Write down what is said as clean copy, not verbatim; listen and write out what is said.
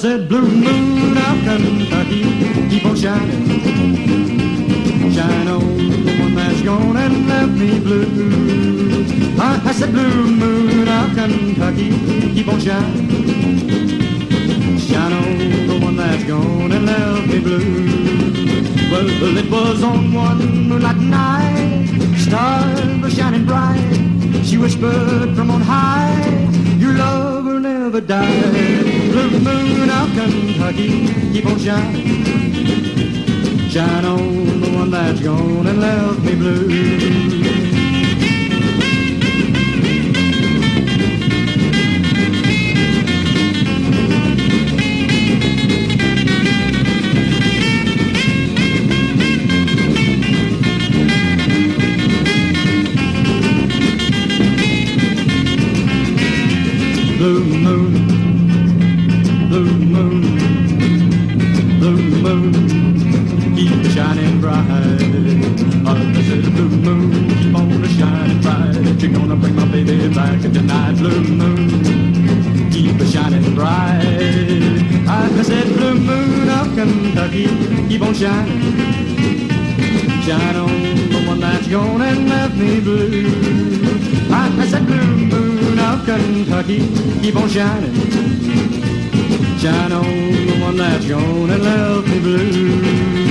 said, blue moon of Kentucky, keep on shining. Shine on the one that's gone and left me blue. I said, blue moon of Kentucky, keep on shining. Shine on the one that's gone and left me blue. Well, it was on one moonlight night, stars were shining bright. She whispered from on high, your love will never die. Blue moon of Kentucky, keep on shining. Shine on the one that's gone and left me blue. Blue moon, blue moon, blue moon, keep shining bright. I said, blue moon, keep on shining bright. You're gonna bring my baby back tonight. Blue moon, keep shining bright. I said, blue moon of Kentucky, keep on shining. Shine on the one that's gone and left me blue. I said, blue moon of Kentucky, keep on shining. Shine on the one that's gone and left me blue.